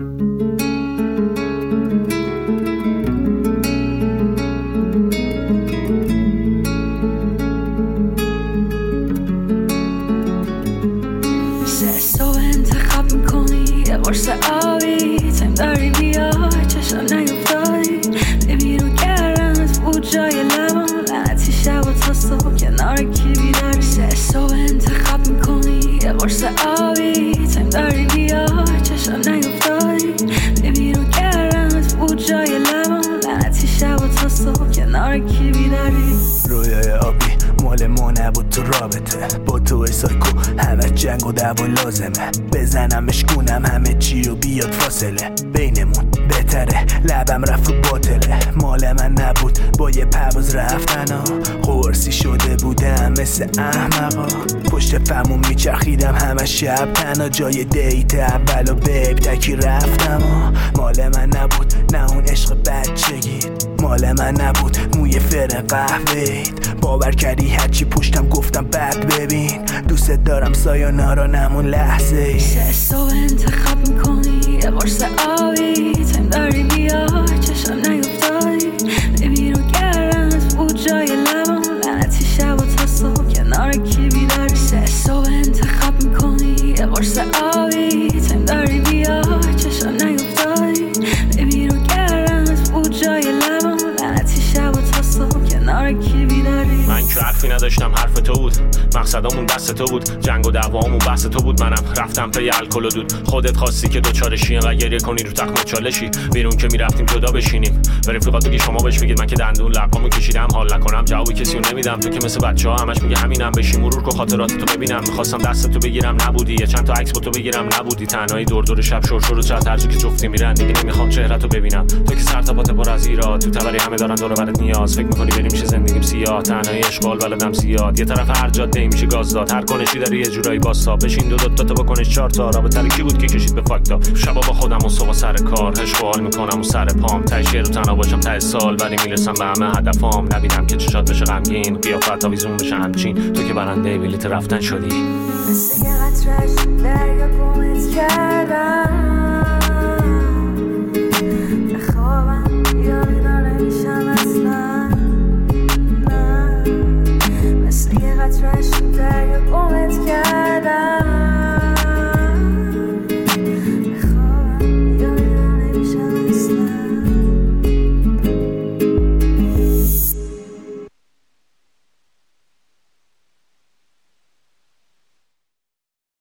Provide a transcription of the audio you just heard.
قرص آبی تایم داری بیا چشم نیفتاری ببینو کردنت بود جای لبم لعنتی شب و تا صبح کنار کی بیداری 3 صبح انتخاب میکنی یه قرص آبی تایم داری بیا چشم نیفتاری ببینو کردنت بود جای لبم لعنتی شب و تا صبح کنار کی بیداری رویای آبی مال ما نبود تو رابطه با تو سایکو همه جنگ و دعوا لازمه بزنم اشکونم همه چی و بیاد فاصله بینمون بهتره لبم رفت و باطله مال من نبود با یه پرواز رفتن قرصی شده بودم مثل احمقا پشت فرمون میچرخیدم همه شب تنها جای دیت اول و بیب تکی رفتم مال من نبود نه اون عشق بچگی مال من نبود موی فر قهوه‌ایت باور کردی هرچی پشتم گفتم بد ببین دوست دارم سایانارا نمون لحظه ای 3 صبح انتخاب میکنی یه قرص آبی تایم داری بیا چشم نیفتاری ببینو کردنت بود جای لبم لعنتی شب و تا صبح کنار کی بیداری 3 صبح انتخاب میکنی یه قرص آبی تایم داری بیا چشم نیفتاری ببینو کردنت بود جای لبم لعنتی شب و تا صبح کنار کی بیداری من که حرفی نداشتم حرف تو بود مقصدامون دست تو بود جنگ و دعوامون بحث تو بود منم رفتم پی الکل و دود خودت خواستی که دوچارشی و گریه کنی رو تخت چالشی بیرون که میرفتیم جدا بشینیم به رفیقات بگی شما بهش بگید من که دندون لقامو کشیدم حال نکنم جوابی کسی رو نمیدم تو که مثل بچه‌ها همش میگه همینم بشی مرور کن خاطراتتو ببینم میخواستم دستتو بگیرم نبودی یه چند تا عکس با تو بگیرم نبودی تنهایی دور دور شب شور و چت هرجا که جفتی میرن دیگه نمیخوام چهرهتو ببینم تو که سر تا پات پر از ایراد تو تبری همه دارن دور و برت نیاز فکر میکنی بریم میشه زندگیم سیاه تنهایی اشغال بلدم زیاد یه طرف هر جاده میشه گاز داد هر کنشی داره یه جورایی واسا بشین دو تا تو بکنش 4 تا رابطه کی بود که کشید به فاکتا شبا با خودم و صبح سر کار اشغال میکنم و سر پام تاش رو تنها باشم تا سال ولی میرسم به همه هدفام نبینم که چشات بشه غمگین قیافت آویزون بشه همچین تو که برنده بلیت رفتن شدی مثل یه قطره‌اش دریا